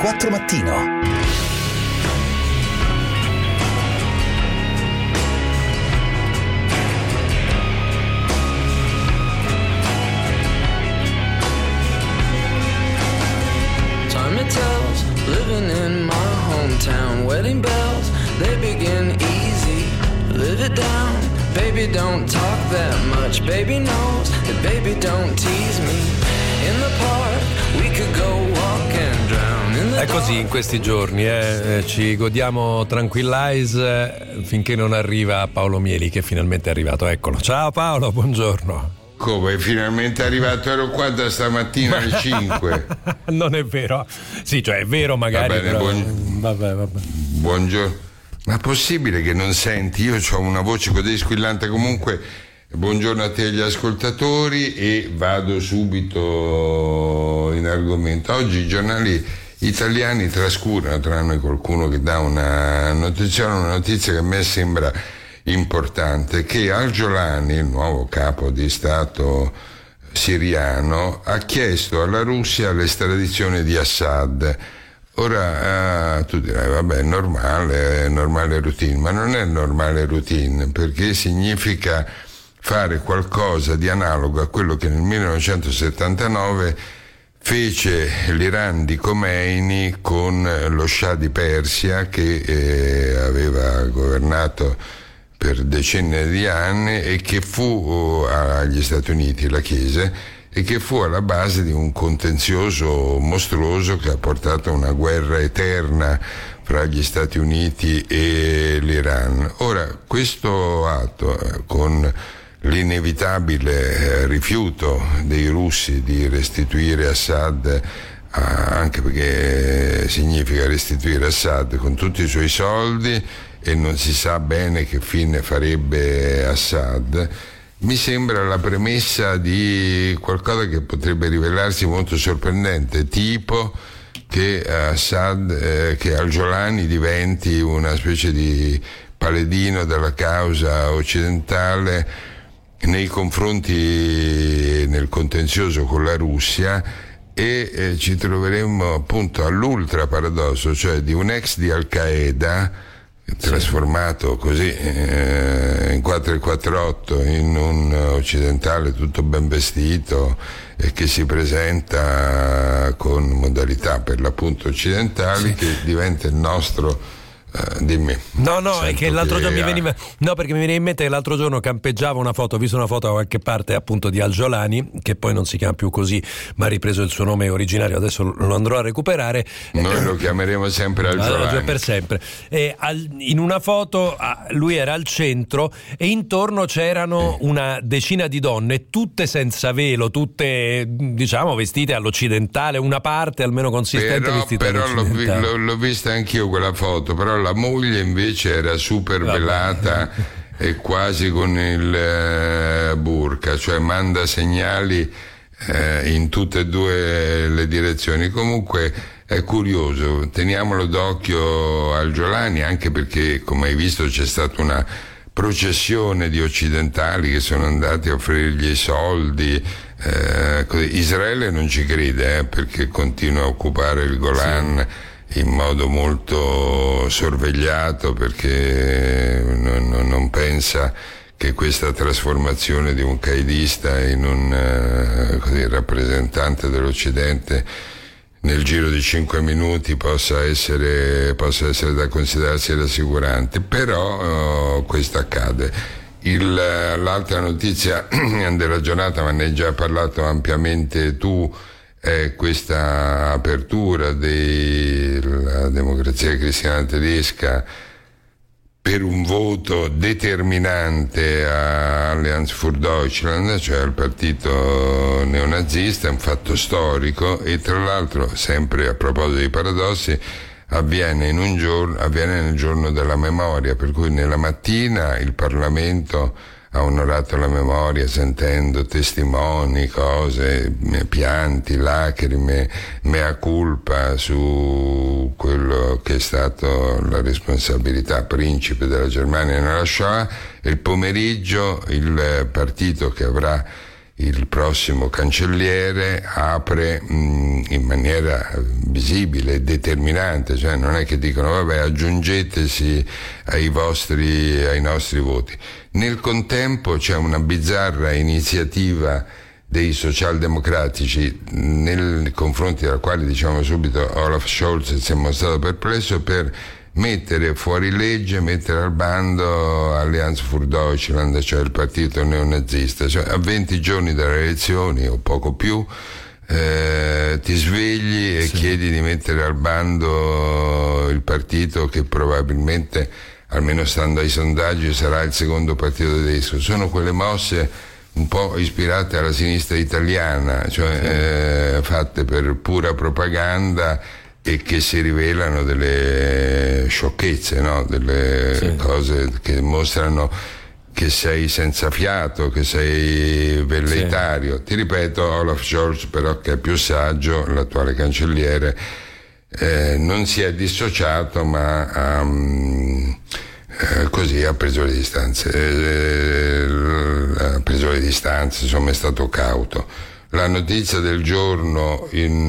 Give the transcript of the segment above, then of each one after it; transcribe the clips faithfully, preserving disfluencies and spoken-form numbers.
quattro Mattino. Tells, living in my hometown, wedding bells, they begin easy, live it down, baby don't talk that much, baby knows that baby don't tease me, in the park we could go walk and drown in the È così in questi giorni, eh? Ci godiamo Tranquillize eh, finché non arriva Paolo Mieli, che finalmente è arrivato, eccolo. Ciao Paolo, buongiorno. Come? Finalmente è arrivato, ero qua da stamattina alle cinque. Non è vero. Sì, cioè è vero magari. Va bene, però... buon... vabbè, vabbè. Buongiorno. Ma è possibile che non senti? Io ho una voce così squillante. Comunque, buongiorno a te e agli ascoltatori e vado subito in argomento. Oggi i giornali italiani trascurano, tranne qualcuno che dà una notizia, una notizia che a me sembra importante, che Al-Jolani, il nuovo capo di Stato siriano, ha chiesto alla Russia l'estradizione di Assad. Ora eh, tu dirai vabbè, è normale, è normale routine, ma non è normale routine, perché significa fare qualcosa di analogo a quello che nel millenovecentosettantanove fece l'Iran di Khomeini con lo Shah di Persia, che eh, aveva governato per decenni di anni e che fu agli Stati Uniti, la Chiesa, e che fu alla base di un contenzioso mostruoso che ha portato a una guerra eterna fra gli Stati Uniti e l'Iran. Ora, questo atto, con l'inevitabile rifiuto dei russi di restituire Assad, anche perché significa restituire Assad con tutti i suoi soldi, e non si sa bene che fine farebbe Assad, mi sembra la premessa di qualcosa che potrebbe rivelarsi molto sorprendente, tipo che Assad, eh, che Al-Jolani diventi una specie di paladino della causa occidentale nei confronti, nel contenzioso con la Russia, e eh, ci troveremmo appunto all'ultra paradosso, cioè di un ex di Al-Qaeda trasformato così eh, in quattro e quarantotto in un occidentale tutto ben vestito e che si presenta con modalità per l'appunto occidentali, sì, che diventa il nostro. Uh, dimmi. No, no, è che l'altro che giorno ha... mi veniva. No, perché mi veniva in mente che l'altro giorno campeggiavo una foto, ho visto una foto da qualche parte appunto di Al-Jolani, che poi non si chiama più così, ma ha ripreso il suo nome originario, adesso lo andrò a recuperare. Noi lo chiameremo sempre Al-Jolani. Per sempre. E al, in una foto lui era al centro e intorno c'erano sì. una decina di donne, tutte senza velo, tutte diciamo vestite all'occidentale, una parte almeno consistente però, vestita però all'occidentale. Però l'ho, l'ho vista anch'io quella foto, però la moglie invece era super velata e quasi con il eh, burka, cioè manda segnali eh, in tutte e due le direzioni. Comunque è curioso, teniamolo d'occhio Al-Jolani, anche perché come hai visto c'è stata una processione di occidentali che sono andati a offrirgli i soldi. eh, Israele non ci crede eh, perché continua a occupare il Golan, sì, in modo molto sorvegliato, perché non, non, non pensa che questa trasformazione di un qaedista in un eh, così, rappresentante dell'Occidente nel giro di cinque minuti possa essere, possa essere da considerarsi rassicurante. Però oh, questo accade. Il, l'altra notizia della giornata, ma ne hai già parlato ampiamente tu, è questa apertura della Democrazia Cristiana Tedesca per un voto determinante a Allianz für Deutschland, cioè al partito neonazista. È un fatto storico e tra l'altro, sempre a proposito dei paradossi, avviene in un giorno, avviene nel giorno della memoria, per cui nella mattina il Parlamento ha onorato la memoria sentendo testimoni, cose, pianti, lacrime, mea culpa su quello che è stato la responsabilità principe della Germania nella Shoah, e il pomeriggio il partito che avrà il prossimo cancelliere, apre mh, in maniera visibile e determinante, cioè non è che dicono vabbè aggiungetesi ai vostri ai nostri voti. Nel contempo c'è una bizzarra iniziativa dei socialdemocratici nei confronti della quale, diciamo subito, Olaf Scholz si è mostrato perplesso, per mettere fuori legge, mettere al bando Allianz für Deutschland, cioè il partito neonazista. Cioè, a venti giorni dalle elezioni o poco più eh, ti svegli e sì. chiedi di mettere al bando il partito che probabilmente, almeno stando ai sondaggi, sarà il secondo partito tedesco. Sono quelle mosse un po' ispirate alla sinistra italiana, cioè sì. eh, fatte per pura propaganda e che si rivelano delle sciocchezze, no? Delle sì. cose che mostrano che sei senza fiato, che sei velleitario. Sì. Ti ripeto, Olaf Scholz però, che è più saggio, l'attuale cancelliere, eh, non si è dissociato, ma ha, um, eh, così ha preso le distanze, eh, ha preso le distanze, insomma è stato cauto. La notizia del giorno in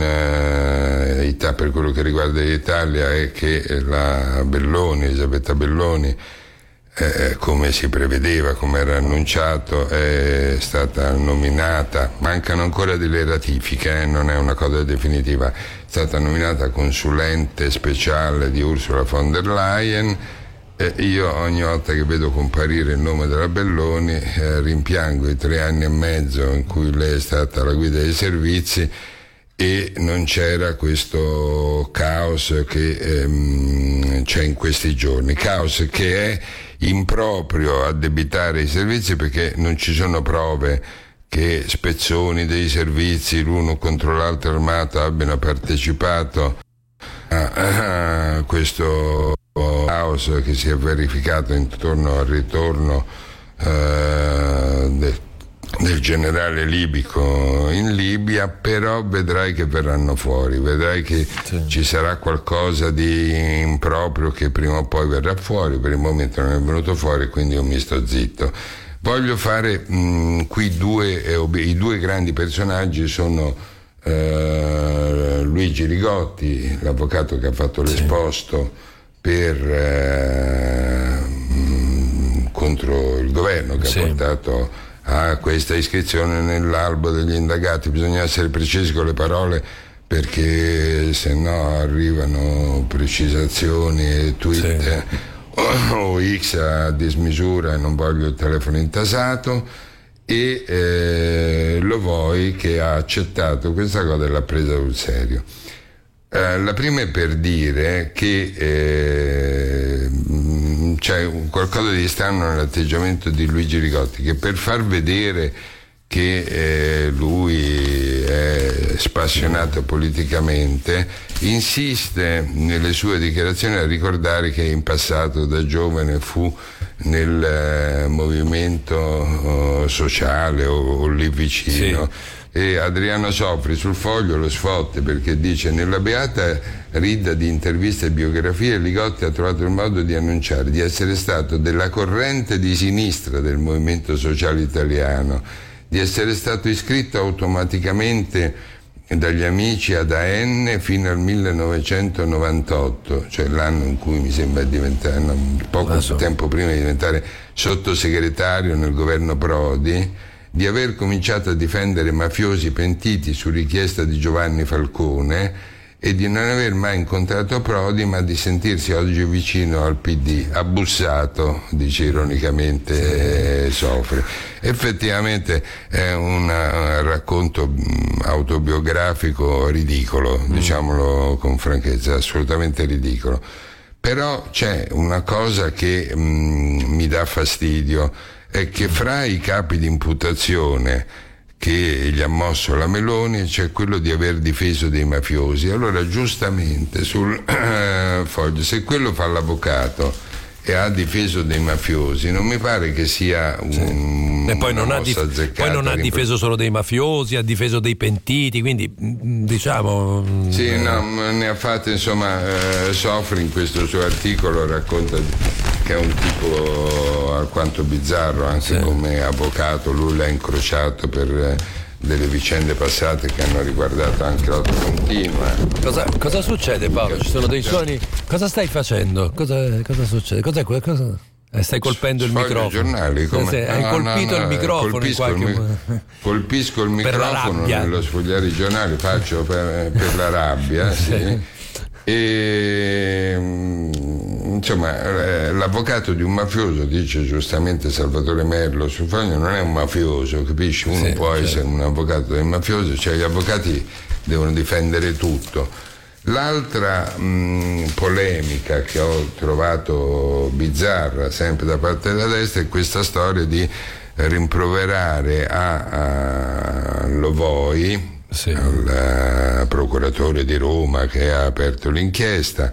eh, Italia, per quello che riguarda l'Italia, è che la Belloni, Elisabetta Belloni, eh, come si prevedeva, come era annunciato, è stata nominata, mancano ancora delle ratifiche, eh, non è una cosa definitiva, è stata nominata consulente speciale di Ursula von der Leyen. Eh, io ogni volta che vedo comparire il nome della Belloni eh, rimpiango i tre anni e mezzo in cui lei è stata alla guida dei servizi e non c'era questo caos che ehm, c'è in questi giorni, caos che è improprio addebitare ai servizi, perché non ci sono prove che spezzoni dei servizi l'uno contro l'altro armato abbiano partecipato a, a questo caos che si è verificato intorno al ritorno eh, de, del generale libico in Libia. Però vedrai che verranno fuori, vedrai che sì. ci sarà qualcosa di improprio che prima o poi verrà fuori. Per il momento non è venuto fuori, quindi io mi sto zitto. Voglio fare mh, qui due eh, i due grandi personaggi sono eh, Luigi Rigotti, l'avvocato che ha fatto l'esposto sì. per eh, mh, contro il governo, che sì. ha portato a questa iscrizione nell'albo degli indagati. Bisogna essere precisi con le parole, perché se no arrivano precisazioni e tweet sì. o, o X a dismisura e non voglio il telefono intasato. E eh, lo vuoi che ha accettato questa cosa e l'ha presa sul serio. Uh, la prima è per dire che eh, c'è qualcosa di strano nell'atteggiamento di Luigi Rigotti, che per far vedere che eh, lui è spassionato politicamente insiste nelle sue dichiarazioni a ricordare che in passato da giovane fu nel eh, movimento oh, sociale o, o lì vicino. Sì. E Adriano Sofri sul Foglio lo sfotte, perché dice: nella beata ridda di interviste e biografie Rigotti ha trovato il modo di annunciare di essere stato della corrente di sinistra del movimento sociale italiano, di essere stato iscritto automaticamente dagli amici ad A N fino al millenovecentonovantotto, cioè l'anno in cui mi sembra diventare, no, poco so. tempo prima di diventare sottosegretario nel governo Prodi, di aver cominciato a difendere mafiosi pentiti su richiesta di Giovanni Falcone e di non aver mai incontrato Prodi, ma di sentirsi oggi vicino al P D. Abbussato, dice ironicamente eh, Sofri. Effettivamente è un racconto mh, autobiografico ridicolo, mm. diciamolo con franchezza, assolutamente ridicolo. Però c'è una cosa che mh, mi dà fastidio, è che fra i capi di imputazione che gli ha mosso la Meloni c'è quello di aver difeso dei mafiosi. Allora giustamente sul eh, Foglio, se quello fa l'avvocato e ha difeso dei mafiosi, non mi pare che sia un, sì. e poi non, ha dif- poi non ha difeso solo dei mafiosi, ha difeso dei pentiti, quindi diciamo sì, no, ne ha fatte insomma eh, Sofri in questo suo articolo racconta che è un tipo alquanto bizzarro anche sì. come avvocato. Lui l'ha incrociato per delle vicende passate che hanno riguardato anche l'auto continua. Cosa, cosa succede, Paolo? Ci sono dei suoni. Cosa stai facendo? Cosa, cosa succede? Cos'è cosa? Eh, stai colpendo il Sfoglio microfono. Giornali, come... sì, sì, hai no, colpito no, no, il microfono colpisco, in qualche il, mi... colpisco il microfono nello sfogliare i giornali, faccio per, per la rabbia, sì. Sì. E insomma l'avvocato di un mafioso, dice giustamente Salvatore Merlo sul Foglio, non è un mafioso, capisci? Uno sì, può certo. essere un avvocato del mafioso, cioè gli avvocati devono difendere tutto. L'altra mh, polemica che ho trovato bizzarra sempre da parte della destra è questa storia di rimproverare a, a Lovoi, sì. al procuratore di Roma che ha aperto l'inchiesta,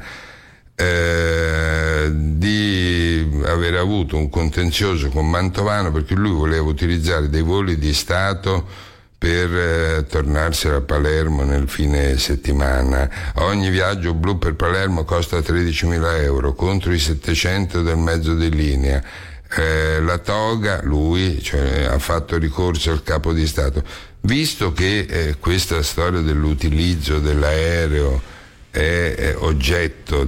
eh, di aver avuto un contenzioso con Mantovano perché lui voleva utilizzare dei voli di Stato per eh, tornarsene a Palermo nel fine settimana. Ogni viaggio blu per Palermo costa tredicimila euro contro i settecento del mezzo di linea. Eh, la toga, lui cioè, ha fatto ricorso al capo di Stato. Visto che eh, questa storia dell'utilizzo dell'aereo è, è oggetto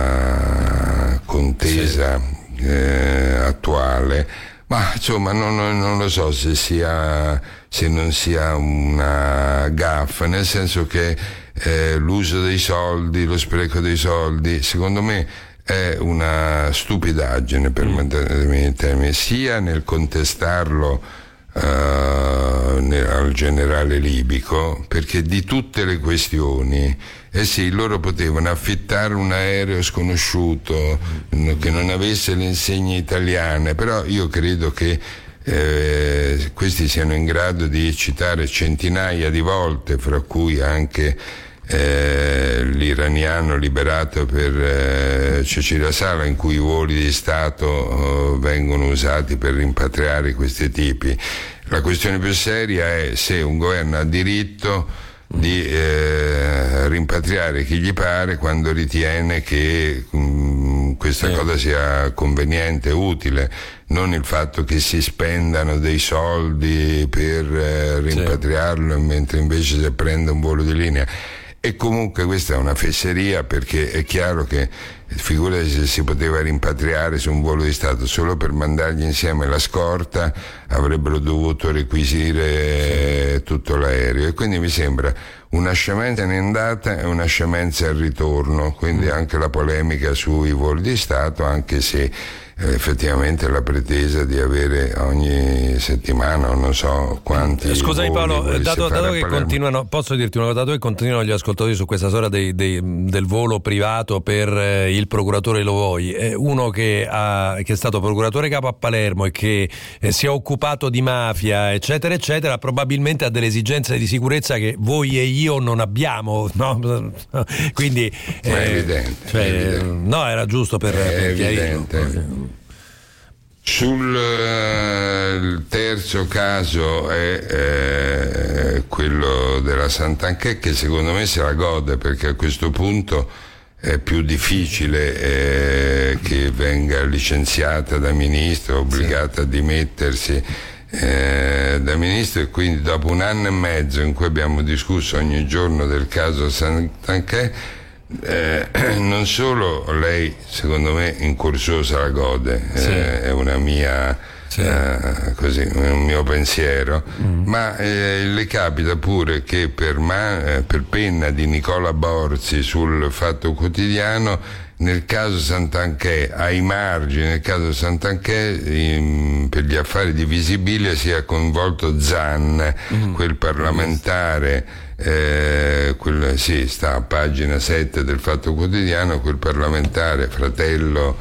della contesa sì. eh, attuale, ma insomma non, non lo so se sia se non sia una gaffa, nel senso che eh, l'uso dei soldi, lo spreco dei soldi, secondo me è una stupidaggine, per mantenere in termini, sia nel contestarlo uh, nel, al generale libico, perché di tutte le questioni, eh sì, loro potevano affittare un aereo sconosciuto che non avesse le insegne italiane, però io credo che Eh, questi siano in grado di citare centinaia di volte, fra cui anche eh, l'iraniano liberato per eh, Cecilia Sala, in cui i voli di Stato eh, vengono usati per rimpatriare questi tipi. La questione più seria è se un governo ha diritto di eh, rimpatriare chi gli pare quando ritiene che mh, questa sì. cosa sia conveniente e utile, non il fatto che si spendano dei soldi per eh, rimpatriarlo, sì. mentre invece si prende un volo di linea. E comunque questa è una fesseria, perché è chiaro che figurati se si poteva rimpatriare su un volo di Stato solo per mandargli insieme la scorta, avrebbero dovuto requisire tutto l'aereo, e quindi mi sembra una scemenza in andata e una scemenza al ritorno, quindi anche la polemica sui voli di Stato, anche se effettivamente la pretesa di avere ogni settimana o non so quanti. Scusami Paolo, dato, dato che continuano, posso dirti una cosa, dato che continuano gli ascoltatori su questa storia dei, dei, del volo privato per eh, il procuratore Lovoi, eh, uno che, ha, che è stato procuratore capo a Palermo e che eh, si è occupato di mafia eccetera eccetera, probabilmente ha delle esigenze di sicurezza che voi e io non abbiamo, no? Quindi eh, ma è evidente, cioè, è evidente. No, era giusto per, è per evidente. Sul uh, terzo caso è eh, quello della Santanchè, che secondo me se la gode, perché a questo punto è più difficile eh, che venga licenziata da ministro, obbligata sì. a dimettersi eh, da ministro, e quindi dopo un anno e mezzo in cui abbiamo discusso ogni giorno del caso Santanchè, Eh, non solo lei secondo me in corsosa la gode, sì. eh, è una mia sì. eh, così, un mio pensiero, mm. ma eh, le capita pure che per, ma, eh, per penna di Nicola Borzi sul Fatto Quotidiano, nel caso Santanchè, ai margini, nel caso Santanchè, in, per gli affari di Visibilia sia coinvolto Zan, mm. quel parlamentare. Eh, quel, sì, sta a pagina sette del Fatto Quotidiano, quel parlamentare fratello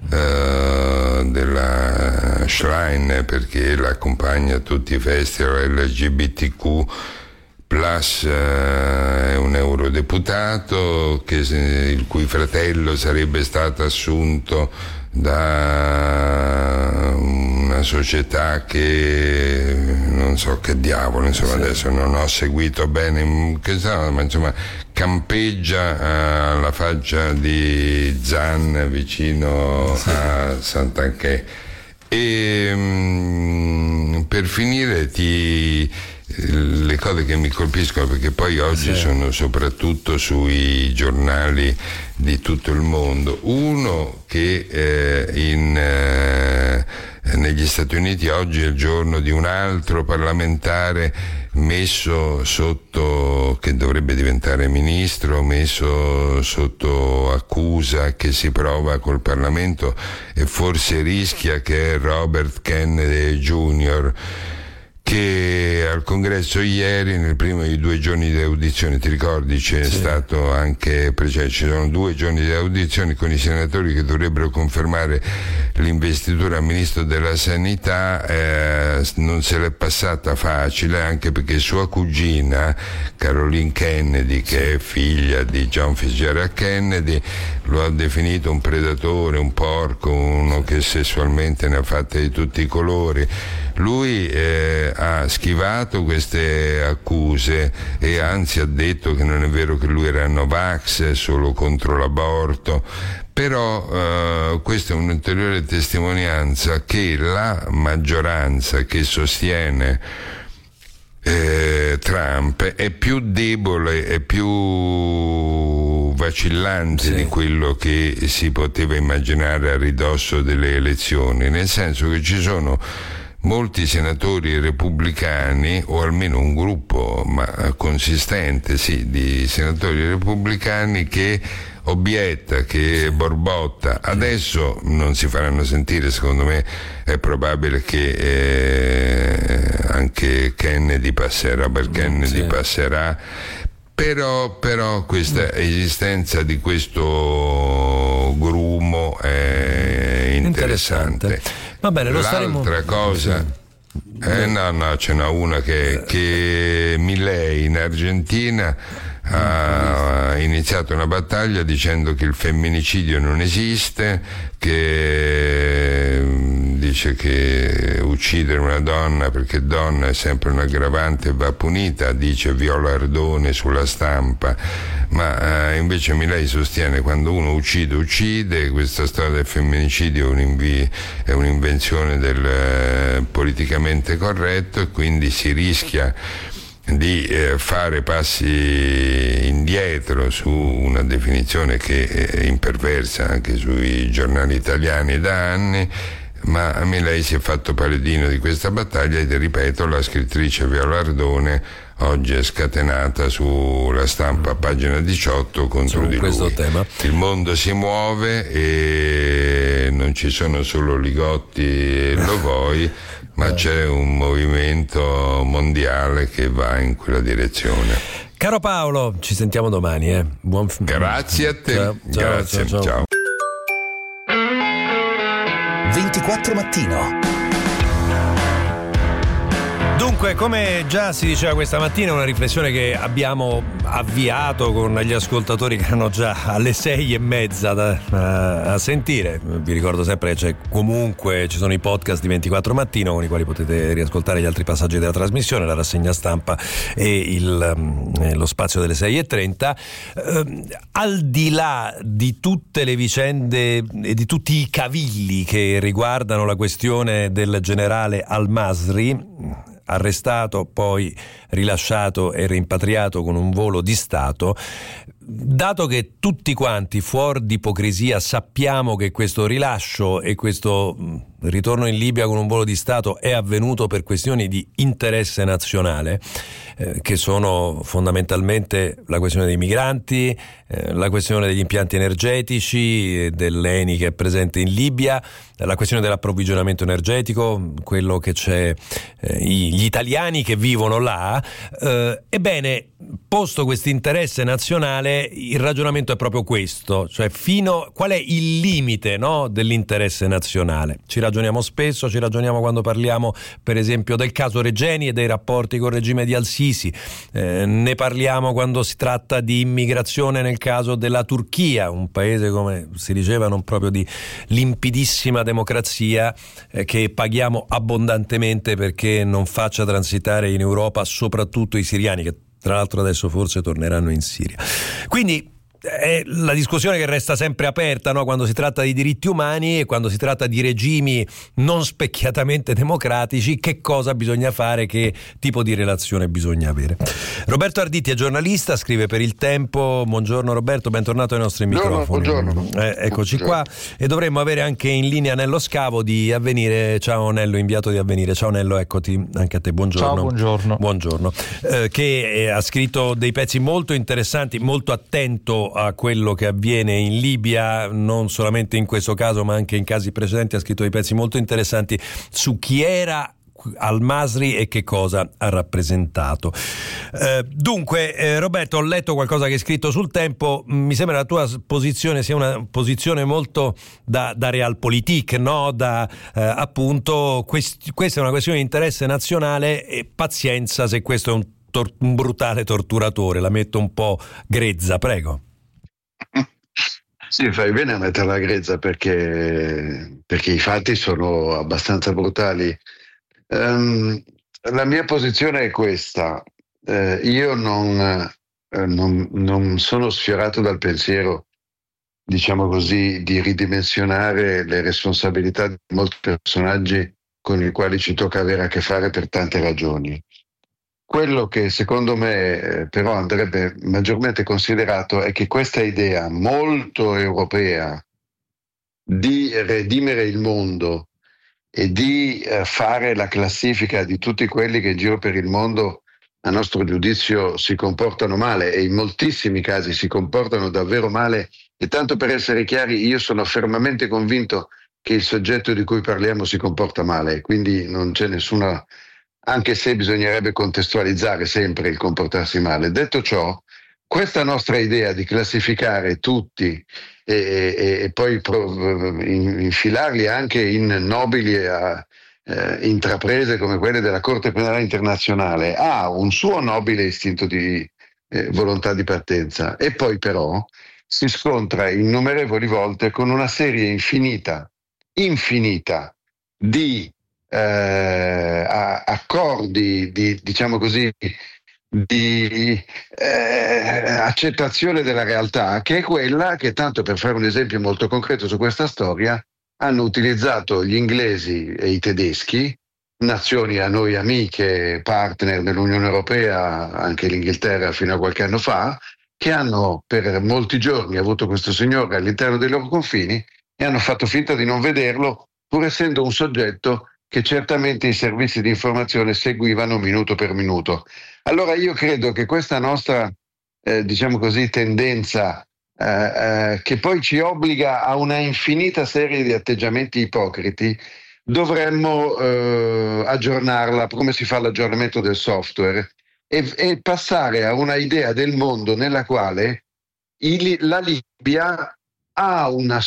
eh, della Schlein, perché l'accompagna a tutti i festival L G B T Q plus, eh, è un eurodeputato che, il cui fratello sarebbe stato assunto da una società che non so che diavolo, insomma, sì. adesso non ho seguito bene che so, ma insomma campeggia alla faccia di Zan vicino sì. a Sant'Anché. E mh, per finire ti le cose che mi colpiscono, perché poi oggi sì. sono soprattutto sui giornali di tutto il mondo. Uno che eh, in, eh, negli Stati Uniti oggi è il giorno di un altro parlamentare messo sotto, che dovrebbe diventare ministro, messo sotto accusa, che si prova col Parlamento e forse rischia, che è Robert Kennedy Junior, che al congresso ieri, nel primo dei due giorni di audizione, ti ricordi, c'è sì. stato anche, cioè, ci sono due giorni di audizioni con i senatori che dovrebbero confermare l'investitura al ministro della sanità, eh, non se l'è passata facile, anche perché sua cugina Caroline Kennedy, che è figlia di John Fitzgerald Kennedy, lo ha definito un predatore, un porco, uno che sessualmente ne ha fatte di tutti i colori. Lui eh, ha schivato queste accuse e anzi ha detto che non è vero che lui era Novax, solo contro l'aborto, però eh, questa è un'ulteriore testimonianza che la maggioranza che sostiene eh, Trump è più debole, è più vacillante sì. di quello che si poteva immaginare a ridosso delle elezioni, nel senso che ci sono molti senatori repubblicani, o almeno un gruppo ma consistente sì, di senatori repubblicani, che obietta, che borbotta. Adesso non si faranno sentire, secondo me è probabile che eh, anche Kennedy passerà, per Kennedy sì. passerà, però, però questa esistenza di questo grumo è interessante. interessante. Va bene, lo staremo. L'altra cosa, eh, no, no, ce n'è una che, che Milei in Argentina ha iniziato una battaglia dicendo che il femminicidio non esiste, che dice che uccidere una donna perché donna è sempre un aggravante e va punita, dice Viola Ardone sulla Stampa, ma eh, invece Milei sostiene che quando uno uccide uccide. Questa storia del femminicidio è, un'invi- è un'invenzione del eh, politicamente corretto, e quindi si rischia di eh, fare passi indietro su una definizione che è imperversa anche sui giornali italiani da anni. Ma a me lei si è fatto paladino di questa battaglia e, ripeto, la scrittrice Viola Ardone oggi è scatenata sulla Stampa, pagina diciotto, contro di lui. Tema. Il mondo si muove e non ci sono solo Ligotti e Lovoi, ma c'è un movimento mondiale che va in quella direzione. Caro Paolo, ci sentiamo domani. Eh. Buon f- Grazie a te. Ciao, Grazie. Ciao, ciao. ciao. ventiquattro Mattino. Dunque, come già si diceva questa mattina, una riflessione che abbiamo avviato con gli ascoltatori che erano già alle sei e mezza da, a, a sentire. Vi ricordo sempre che c'è, comunque ci sono i podcast di ventiquattro Mattino con i quali potete riascoltare gli altri passaggi della trasmissione, la rassegna stampa e il, eh, lo spazio delle sei e trenta. Eh, al di là di tutte le vicende e di tutti i cavilli che riguardano la questione del generale Al-Masri, arrestato, poi rilasciato e rimpatriato con un volo di Stato, dato che tutti quanti, fuori di ipocrisia, sappiamo che questo rilascio e questo ritorno in Libia con un volo di Stato è avvenuto per questioni di interesse nazionale, eh, che sono fondamentalmente la questione dei migranti, eh, la questione degli impianti energetici, eh, dell'Eni che è presente in Libia, la questione dell'approvvigionamento energetico, quello che c'è, eh, gli italiani che vivono là. Eh, ebbene, posto questo interesse nazionale, il ragionamento è proprio questo, cioè fino qual è il limite, no, dell'interesse nazionale. Ci ragioniamo spesso, ci ragioniamo quando parliamo per esempio del caso Regeni e dei rapporti col regime di Al-Sisi, eh, ne parliamo quando si tratta di immigrazione nel caso della Turchia, un paese, come si diceva, non proprio di limpidissima democrazia, eh, che paghiamo abbondantemente perché non faccia transitare in Europa soprattutto i siriani, che Tra l'altro adesso forse torneranno in Siria. Quindi è la discussione che resta sempre aperta, no? Quando si tratta di diritti umani e quando si tratta di regimi non specchiatamente democratici, che cosa bisogna fare, che tipo di relazione bisogna avere. Roberto Arditti è giornalista, scrive per Il Tempo. Buongiorno Roberto, bentornato ai nostri microfoni. Buongiorno. Eh, eccoci qua, e dovremmo avere anche in linea Nello Scavo di Avvenire. Ciao Nello, inviato di Avvenire. Ciao Nello, eccoti anche a te. Buongiorno. Ciao, buongiorno. Buongiorno. Eh, che eh, ha scritto dei pezzi molto interessanti, molto attento a quello che avviene in Libia, non solamente in questo caso ma anche in casi precedenti. Ha scritto dei pezzi molto interessanti su chi era al-Masri e che cosa ha rappresentato. Eh, dunque eh, Roberto, ho letto qualcosa che hai scritto sul Tempo, mi sembra la tua posizione sia una posizione molto da, da realpolitik, no? Da eh, appunto quest- questa è una questione di interesse nazionale e pazienza se questo è un, tor- un brutale torturatore. La metto un po' grezza, prego. Sì, fai bene a metterla grezza perché, perché i fatti sono abbastanza brutali. Um, la mia posizione è questa. Uh, io non, uh, non, non sono sfiorato dal pensiero, diciamo così, di ridimensionare le responsabilità di molti personaggi con i quali ci tocca avere a che fare per tante ragioni. Quello che secondo me eh, però andrebbe maggiormente considerato è che questa idea molto europea di redimere il mondo e di eh, fare la classifica di tutti quelli che in giro per il mondo a nostro giudizio si comportano male, e in moltissimi casi si comportano davvero male, e tanto per essere chiari io sono fermamente convinto che il soggetto di cui parliamo si comporta male, quindi non c'è nessuna... anche se bisognerebbe contestualizzare sempre il comportarsi male. Detto ciò, questa nostra idea di classificare tutti e, e, e poi pro, infilarli anche in nobili eh, intraprese come quelle della Corte Penale Internazionale ha un suo nobile istinto di eh, volontà di partenza, e poi però si scontra innumerevoli volte con una serie infinita, infinita di Eh, accordi di, diciamo così, di eh, accettazione della realtà, che è quella che, tanto per fare un esempio molto concreto su questa storia, hanno utilizzato gli inglesi e i tedeschi, nazioni a noi amiche, partner dell'Unione Europea, anche l'Inghilterra fino a qualche anno fa, che hanno per molti giorni avuto questo signore all'interno dei loro confini e hanno fatto finta di non vederlo, pur essendo un soggetto che certamente i servizi di informazione seguivano minuto per minuto. Allora io credo che questa nostra, eh, diciamo così, tendenza eh, eh, che poi ci obbliga a una infinita serie di atteggiamenti ipocriti, dovremmo eh, aggiornarla come si fa l'aggiornamento del software e, e passare a una idea del mondo nella quale il, la Libia ha una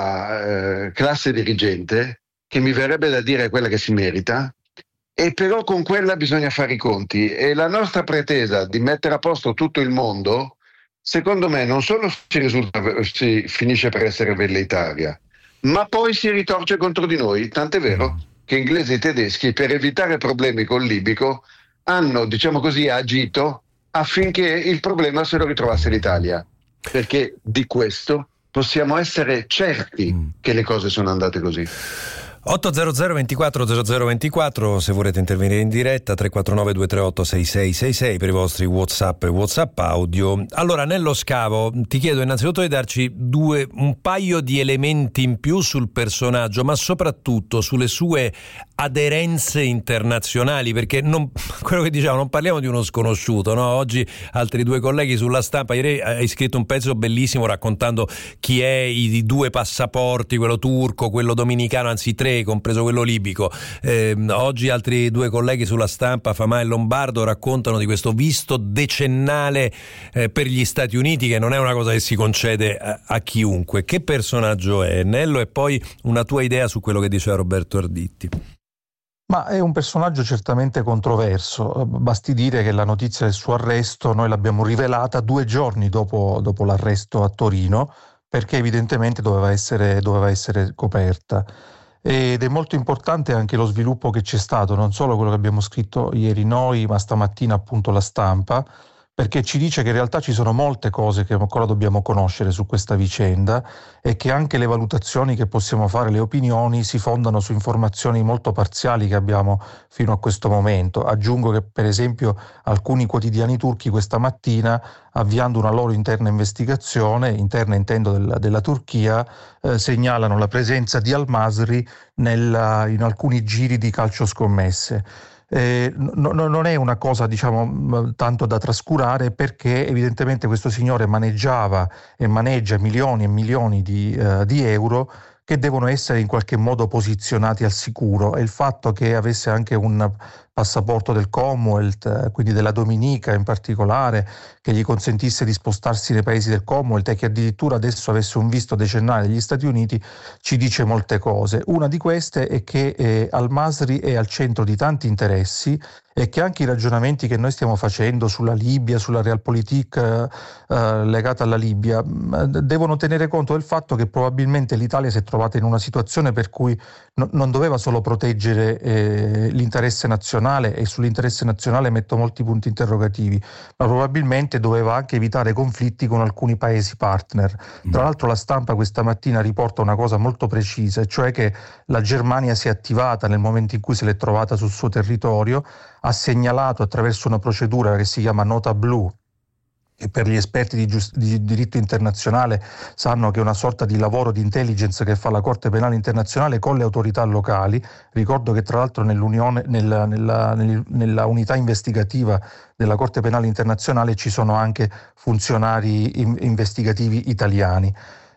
sua eh, classe dirigente che mi verrebbe da dire quella che si merita, e però con quella bisogna fare i conti, e la nostra pretesa di mettere a posto tutto il mondo, secondo me, non solo si, risulta, si finisce per essere velleitaria, ma poi si ritorce contro di noi, tant'è vero che inglesi e tedeschi, per evitare problemi col libico, hanno, diciamo così, agito affinché il problema se lo ritrovasse l'Italia, perché di questo possiamo essere certi che le cose sono andate così. otto zero zero ventiquattro zero zero ventiquattro se volete intervenire in diretta, tre quattro nove due tre otto sei sei sei sei per i vostri WhatsApp e WhatsApp audio. Allora, Nello Scavo, ti chiedo innanzitutto di darci due un paio di elementi in più sul personaggio, ma soprattutto sulle sue aderenze internazionali, perché non, quello che diciamo, non parliamo di uno sconosciuto, no? Oggi altri due colleghi sulla Stampa, ieri hai scritto un pezzo bellissimo raccontando chi è i due passaporti, quello turco, quello dominicano, anzi tre, compreso quello libico. Eh, oggi altri due colleghi sulla Stampa, Famà e Lombardo, raccontano di questo visto decennale eh, per gli Stati Uniti, che non è una cosa che si concede a, a chiunque. Che personaggio è, Nello? E poi una tua idea su quello che diceva Roberto Arditti. Ma è un personaggio certamente controverso. Basti dire che la notizia del suo arresto noi l'abbiamo rivelata due giorni dopo, dopo l'arresto a Torino, perché evidentemente doveva essere, doveva essere coperta. Ed è molto importante anche lo sviluppo che c'è stato, non solo quello che abbiamo scritto ieri noi, ma stamattina appunto la Stampa, perché ci dice che in realtà ci sono molte cose che ancora dobbiamo conoscere su questa vicenda e che anche le valutazioni che possiamo fare, le opinioni, si fondano su informazioni molto parziali che abbiamo fino a questo momento. Aggiungo che per esempio alcuni quotidiani turchi questa mattina, avviando una loro interna investigazione, interna intendo della, della Turchia, eh, segnalano la presenza di Al-Masri nella, in alcuni giri di calcio scommesse. Eh, no, no, non è una cosa diciamo tanto da trascurare, perché evidentemente questo signore maneggiava e maneggia milioni e milioni di, uh, di euro che devono essere in qualche modo posizionati al sicuro, e il fatto che avesse anche un passaporto del Commonwealth, quindi della Dominica in particolare, che gli consentisse di spostarsi nei paesi del Commonwealth, e che addirittura adesso avesse un visto decennale negli Stati Uniti, ci dice molte cose. Una di queste è che eh, Al-Masri è al centro di tanti interessi, e che anche i ragionamenti che noi stiamo facendo sulla Libia, sulla realpolitik eh, eh, legata alla Libia, devono tenere conto del fatto che probabilmente l'Italia si è trovata in una situazione per cui no, non doveva solo proteggere eh, l'interesse nazionale, e sull'interesse nazionale metto molti punti interrogativi, ma probabilmente doveva anche evitare conflitti con alcuni paesi partner. Tra l'altro la stampa questa mattina riporta una cosa molto precisa, cioè che la Germania si è attivata nel momento in cui se l'è trovata sul suo territorio, ha segnalato attraverso una procedura che si chiama nota blu, e per gli esperti di, giust- di diritto internazionale sanno che è una sorta di lavoro di intelligence che fa la Corte Penale Internazionale con le autorità locali. Ricordo che tra l'altro nell'unione, nella, nella, nella unità investigativa della Corte Penale Internazionale ci sono anche funzionari in- investigativi italiani.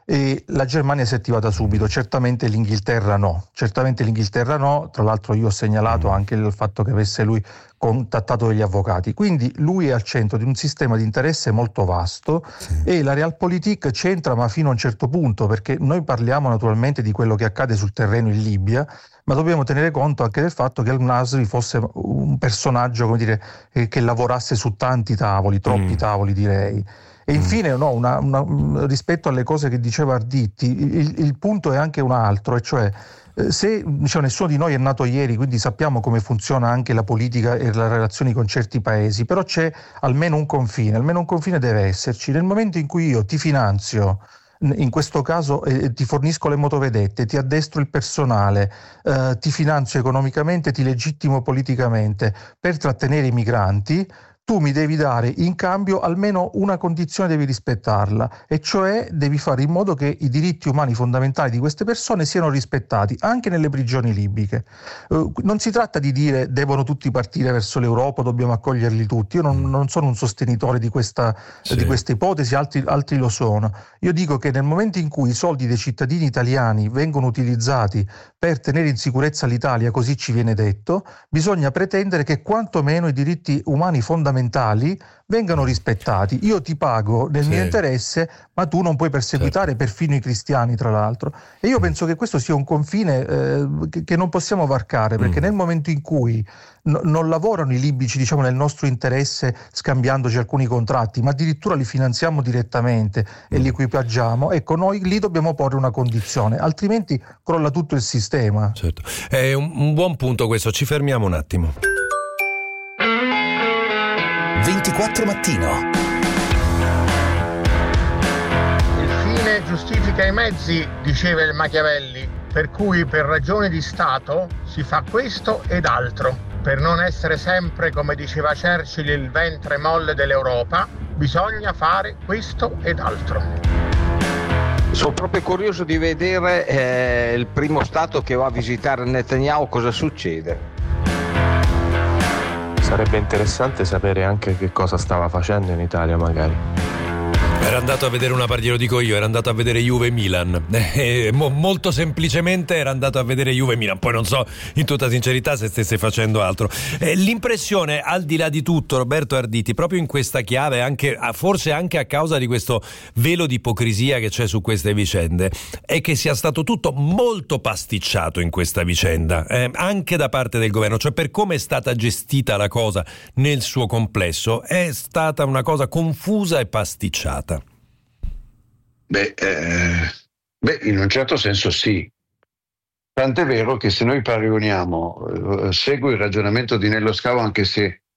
E la Germania si è attivata subito, certamente l'Inghilterra no, certamente l'Inghilterra no, tra l'altro io ho segnalato anche il fatto che avesse lui contattato degli avvocati, quindi lui è al centro di un sistema di interesse molto vasto, sì. E la realpolitik c'entra ma fino a un certo punto, perché noi parliamo naturalmente di quello che accade sul terreno in Libia, ma dobbiamo tenere conto anche del fatto che Al-Masri fosse un personaggio, come dire, eh, che lavorasse su tanti tavoli, troppi mm. tavoli direi. E infine, no, una, una, rispetto alle cose che diceva Arditti, il, il punto è anche un altro, e cioè se diciamo, nessuno di noi è nato ieri, quindi sappiamo come funziona anche la politica e le relazioni con certi paesi, però c'è almeno un confine, almeno un confine deve esserci. Nel momento in cui io ti finanzio, in questo caso eh, ti fornisco le motovedette, ti addestro il personale, eh, ti finanzio economicamente, ti legittimo politicamente per trattenere i migranti, tu mi devi dare in cambio almeno una condizione, devi rispettarla, e cioè devi fare in modo che i diritti umani fondamentali di queste persone siano rispettati anche nelle prigioni libiche. Uh, non si tratta di dire devono tutti partire verso l'Europa, dobbiamo accoglierli tutti. Io non, non sono un sostenitore di questa, sì. di questa ipotesi, altri, altri lo sono. Io dico che nel momento in cui i soldi dei cittadini italiani vengono utilizzati per tenere in sicurezza l'Italia, così ci viene detto, bisogna pretendere che quantomeno i diritti umani fondamentali vengano rispettati. Io ti pago nel sì. mio interesse, ma tu non puoi perseguitare, certo. perfino i cristiani, tra l'altro. E io penso che questo sia un confine eh, che, che non possiamo varcare, perché mm. nel momento in cui no, non lavorano i libici, diciamo, nel nostro interesse, scambiandoci alcuni contratti, ma addirittura li finanziamo direttamente mm. e li equipaggiamo, ecco, noi lì dobbiamo porre una condizione, altrimenti crolla tutto il sistema. Certo. È un, un buon punto questo, ci fermiamo un attimo. ventiquattro Mattino. Il fine giustifica i mezzi, diceva il Machiavelli, per cui per ragioni di Stato si fa questo ed altro. Per non essere sempre, come diceva Churchill, il ventre molle dell'Europa, bisogna fare questo ed altro. Sono proprio curioso di vedere eh, il primo Stato che va a visitare Netanyahu, cosa succede. Sarebbe interessante sapere anche che cosa stava facendo in Italia, magari. Era andato a vedere una partita, lo dico io, era andato a vedere Juve-Milan. Eh, mo, molto semplicemente era andato a vedere Juve-Milan. Poi non so, in tutta sincerità, se stesse facendo altro. Eh, l'impressione, al di là di tutto, Roberto Arditi, proprio in questa chiave, anche, forse anche a causa di questo velo di ipocrisia che c'è su queste vicende, è che sia stato tutto molto pasticciato in questa vicenda, eh, anche da parte del governo. Cioè, per come è stata gestita la cosa nel suo complesso, è stata una cosa confusa e pasticciata. Beh, eh, beh, in un certo senso sì. Tant'è vero che se noi paragoniamo, eh, seguo il ragionamento di Nello Scavo, anche se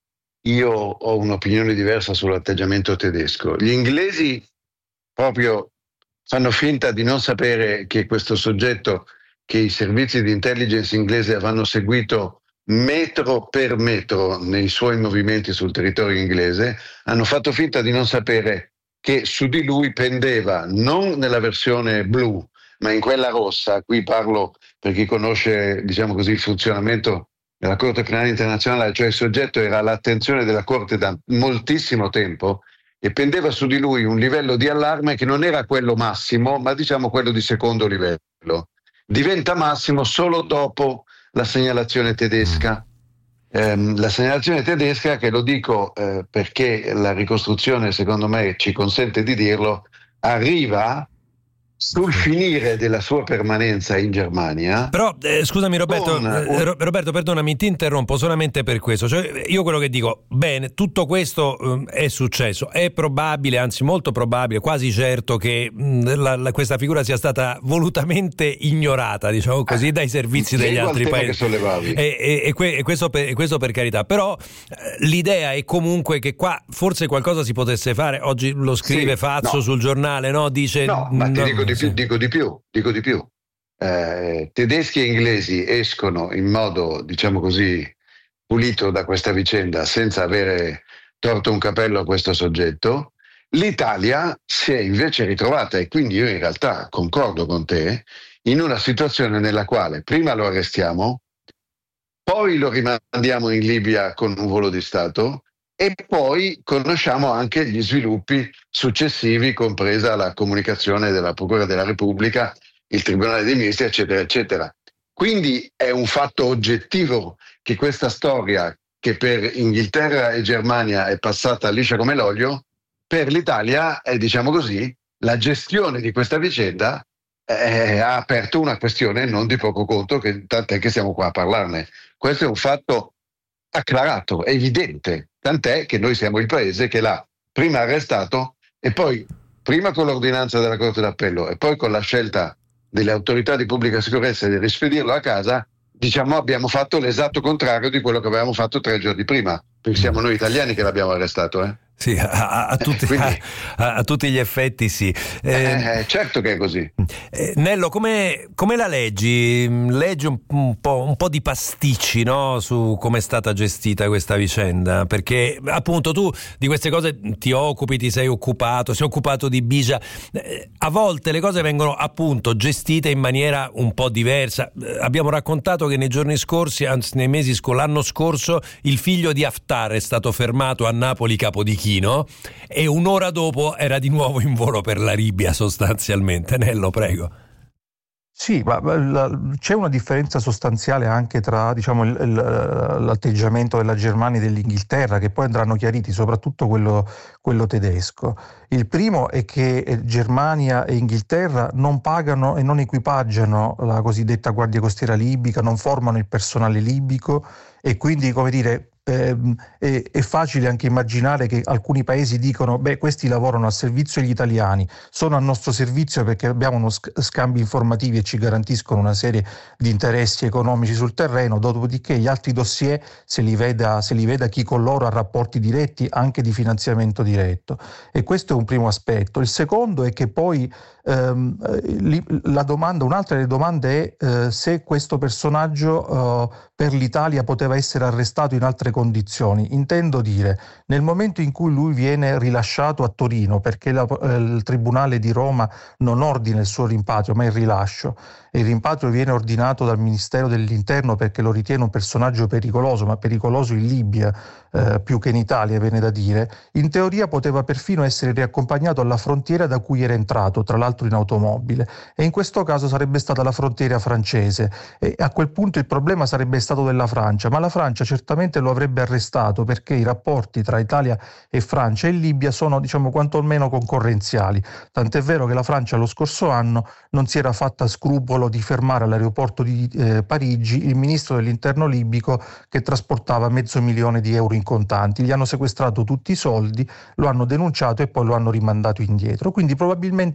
io ho un'opinione diversa sull'atteggiamento tedesco. Gli inglesi proprio fanno finta di non sapere che questo soggetto, che i servizi di intelligence inglese avevano seguito metro per metro nei suoi movimenti sul territorio inglese, hanno fatto finta di non sapere che su di lui pendeva, non nella versione blu, ma in quella rossa. Qui parlo per chi conosce, diciamo così, il funzionamento della Corte Penale Internazionale, cioè il soggetto era all'attenzione della Corte da moltissimo tempo e pendeva su di lui un livello di allarme che non era quello massimo, ma diciamo quello di secondo livello. Diventa massimo solo dopo la segnalazione tedesca. Eh, la segnalazione tedesca, che lo dico eh, perché la ricostruzione secondo me ci consente di dirlo, arriva sul finire della sua permanenza in Germania. Però eh, scusami Roberto, con, eh, Roberto, perdonami, ti interrompo solamente per questo. Cioè, io quello che dico, bene, tutto questo um, è successo, è probabile, anzi molto probabile, quasi certo che mh, la, la, questa figura sia stata volutamente ignorata, diciamo così, dai servizi degli altri paesi. E, e, e, que, e, questo per, e questo per carità. Però eh, l'idea è comunque che qua forse qualcosa si potesse fare. Oggi lo scrive sì, Fazzo no. sul giornale, no? Dice no, ma ti no, dico di sì. più, dico di più, dico di più. Eh, tedeschi e inglesi escono in modo, diciamo così, pulito da questa vicenda senza avere torto un capello a questo soggetto. L'Italia si è invece ritrovata, e quindi io in realtà concordo con te, in una situazione nella quale prima lo arrestiamo, poi lo rimandiamo in Libia con un volo di Stato e poi conosciamo anche gli sviluppi successivi, compresa la comunicazione della Procura della Repubblica, il Tribunale dei Ministri, eccetera, eccetera. Quindi è un fatto oggettivo che questa storia, che per Inghilterra e Germania è passata liscia come l'olio, per l'Italia è, diciamo così, la gestione di questa vicenda eh, ha aperto una questione non di poco conto, che tant'è che siamo qua a parlarne. Questo è un fatto acclarato, evidente, tant'è che noi siamo il paese che l'ha prima arrestato e poi, prima con l'ordinanza della Corte d'Appello e poi con la scelta delle autorità di pubblica sicurezza di rispedirlo a casa, diciamo abbiamo fatto l'esatto contrario di quello che avevamo fatto tre giorni prima, perché siamo noi italiani che l'abbiamo arrestato, eh? Sì, a, a, tutti, Quindi, a, a tutti gli effetti sì. Eh, eh, certo che è così. Eh, Nello, come, come la leggi? Leggi un, un, po', un po' di pasticci, no? Su come è stata gestita questa vicenda, perché appunto tu di queste cose ti occupi, ti sei occupato, sei occupato di Bija. Eh, a volte le cose vengono appunto gestite in maniera un po' diversa. Eh, abbiamo raccontato che nei giorni scorsi, anzi nei mesi scorsi, l'anno scorso, il figlio di Haftar è stato fermato a Napoli Capodichino e un'ora dopo era di nuovo in volo per la Libia sostanzialmente. Nello, prego. Sì, ma la, c'è una differenza sostanziale anche tra, diciamo, il, il, l'atteggiamento della Germania e dell'Inghilterra, che poi andranno chiariti, soprattutto quello, quello tedesco. Il primo è che Germania e Inghilterra non pagano e non equipaggiano la cosiddetta Guardia Costiera libica, non formano il personale libico e quindi, come dire, Eh, è, è facile anche immaginare che alcuni paesi dicono beh, questi lavorano al servizio degli italiani, sono al nostro servizio perché abbiamo uno sc- scambi informativi e ci garantiscono una serie di interessi economici sul terreno, dopodiché gli altri dossier se li veda, se li veda chi con loro ha rapporti diretti anche di finanziamento diretto. E questo è un primo aspetto. Il secondo è che poi ehm, la domanda, un'altra delle domande è eh, se questo personaggio eh, per l'Italia poteva essere arrestato in altre condizioni. Intendo dire, nel momento in cui lui viene rilasciato a Torino, perché la, eh, il Tribunale di Roma non ordina il suo rimpatrio ma il rilascio, e il rimpatrio viene ordinato dal Ministero dell'Interno perché lo ritiene un personaggio pericoloso, ma pericoloso in Libia eh, più che in Italia, viene da dire, in teoria poteva perfino essere riaccompagnato alla frontiera da cui era entrato, tra l'altro in automobile, e in questo caso sarebbe stata la frontiera francese, e a quel punto il problema sarebbe stato della Francia, ma la Francia certamente lo avrebbe arrestato perché i rapporti tra Italia e Francia e Libia sono, diciamo, quantomeno concorrenziali, tant'è vero che la Francia lo scorso anno non si era fatta scrupolo di fermare all'aeroporto di eh, Parigi il ministro dell'interno libico che trasportava mezzo milione di euro in contanti. Gli hanno sequestrato tutti i soldi, lo hanno denunciato e poi lo hanno rimandato indietro. Quindi probabilmente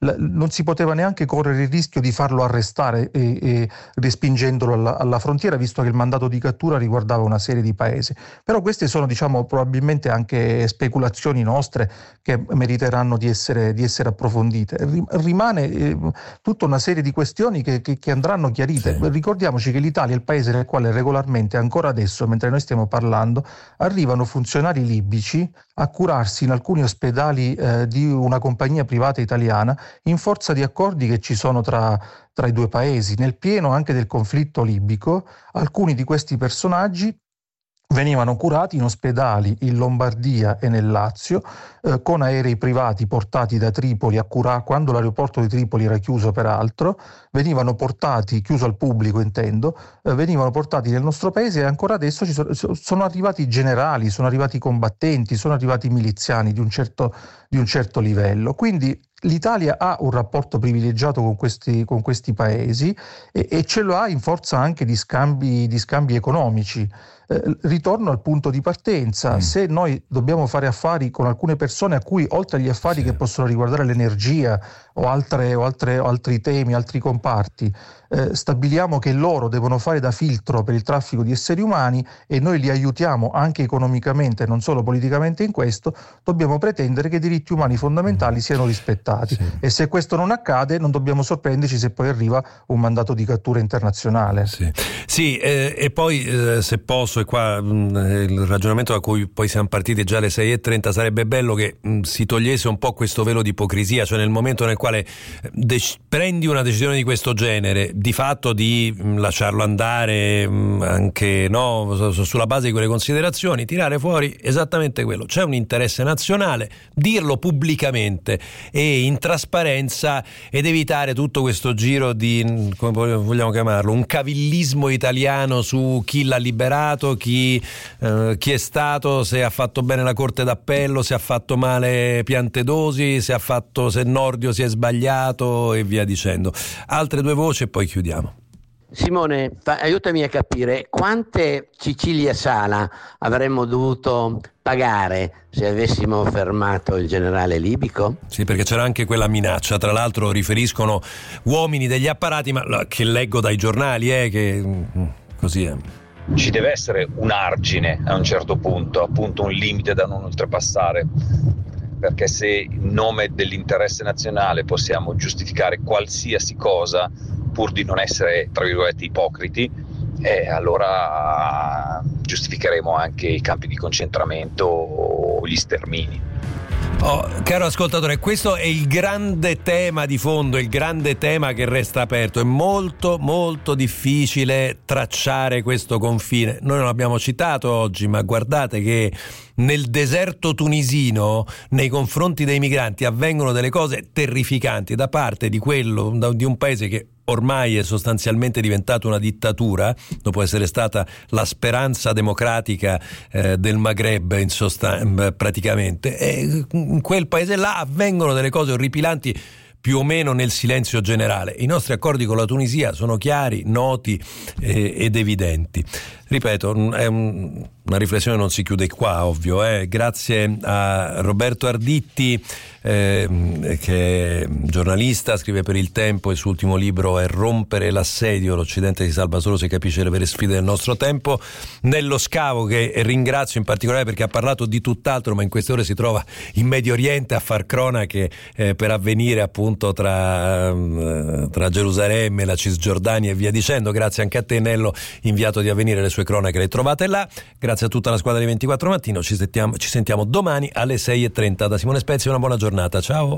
la, non si poteva neanche correre il rischio di farlo arrestare e, e respingendolo alla, alla frontiera, visto che il mandato di cattura riguardava una serie di paesi. Però queste sono, diciamo, probabilmente anche speculazioni nostre che meriteranno di essere, di essere approfondite. Rimane eh, tutta una serie di questioni che, che, che andranno chiarite. Sì. Ricordiamoci che l'Italia è il paese nel quale regolarmente, ancora adesso, mentre noi stiamo parlando, arrivano funzionari libici a curarsi in alcuni ospedali eh, di una compagnia privata italiana in forza di accordi che ci sono tra, tra i due paesi. Nel pieno anche del conflitto libico, alcuni di questi personaggi venivano curati in ospedali in Lombardia e nel Lazio eh, con aerei privati portati da Tripoli a curare, quando l'aeroporto di Tripoli era chiuso peraltro, venivano portati, chiuso al pubblico intendo, eh, venivano portati nel nostro paese e ancora adesso ci sono, sono arrivati generali, sono arrivati combattenti, sono arrivati miliziani di un certo, di un certo livello. Quindi l'Italia ha un rapporto privilegiato con questi, con questi paesi e, e ce lo ha in forza anche di scambi, di scambi economici. Eh, ritorno al punto di partenza. Mm. Se noi dobbiamo fare affari con alcune persone a cui, oltre agli affari sì. che possono riguardare l'energia o, altre, o, altre, o altri temi, altri comparti, eh, stabiliamo che loro devono fare da filtro per il traffico di esseri umani e noi li aiutiamo anche economicamente, non solo politicamente in questo, dobbiamo pretendere che i diritti umani fondamentali mm. siano rispettati. Sì. E se questo non accade non dobbiamo sorprenderci se poi arriva un mandato di cattura internazionale. Sì, sì eh, e poi eh, se posso, e qua mh, il ragionamento da cui poi siamo partiti già alle sei e trenta, sarebbe bello che mh, si togliesse un po' questo velo di ipocrisia, cioè nel momento nel quale dec- prendi una decisione di questo genere, di fatto di mh, lasciarlo andare mh, anche no, su- sulla base di quelle considerazioni, tirare fuori esattamente quello. C'è un interesse nazionale, dirlo pubblicamente e in trasparenza ed evitare tutto questo giro di, come vogliamo chiamarlo, un cavillismo italiano su chi l'ha liberato, chi, eh, chi è stato, se ha fatto bene la Corte d'Appello, se ha fatto male Piantedosi, se ha fatto, se Nordio si è sbagliato e via dicendo. Altre due voci e poi chiudiamo. Simone, fa, aiutami a capire quante Cecilia Sala avremmo dovuto pagare se avessimo fermato il generale libico? Sì, perché c'era anche quella minaccia, tra l'altro riferiscono uomini degli apparati, ma che leggo dai giornali, eh, che così è. Ci deve essere un argine a un certo punto, appunto un limite da non oltrepassare, perché se in nome dell'interesse nazionale possiamo giustificare qualsiasi cosa pur di non essere, tra virgolette, ipocriti, eh, allora giustificheremo anche i campi di concentramento o gli stermini. Oh, caro ascoltatore, questo è il grande tema di fondo, il grande tema che resta aperto. È molto molto difficile tracciare questo confine. Noi non l'abbiamo citato oggi, ma guardate che nel deserto tunisino nei confronti dei migranti avvengono delle cose terrificanti da parte di quello di un paese che ormai è sostanzialmente diventato una dittatura, dopo essere stata la speranza democratica eh, del Maghreb in sostan- praticamente, e in quel paese là avvengono delle cose orripilanti più o meno nel silenzio generale. I nostri accordi con la Tunisia sono chiari, noti eh, ed evidenti. Ripeto, è un, una riflessione non si chiude qua, ovvio. Eh. Grazie a Roberto Arditti, eh, che è giornalista, scrive per Il Tempo, il suo ultimo libro è Rompere l'assedio, l'Occidente si salva solo se capisce le vere sfide del nostro tempo. Nello Scavo, che ringrazio in particolare perché ha parlato di tutt'altro, ma in queste ore si trova in Medio Oriente a far cronache eh, per Avvenire, appunto tra, eh, tra Gerusalemme, la Cisgiordania e via dicendo. Grazie anche a te, Nello, inviato di Avvenire, le sue cronache le trovate là. Grazie a tutta la squadra di ventiquattro Mattino, ci sentiamo, ci sentiamo domani alle sei e trenta. Da Simone Spezia una buona giornata, ciao.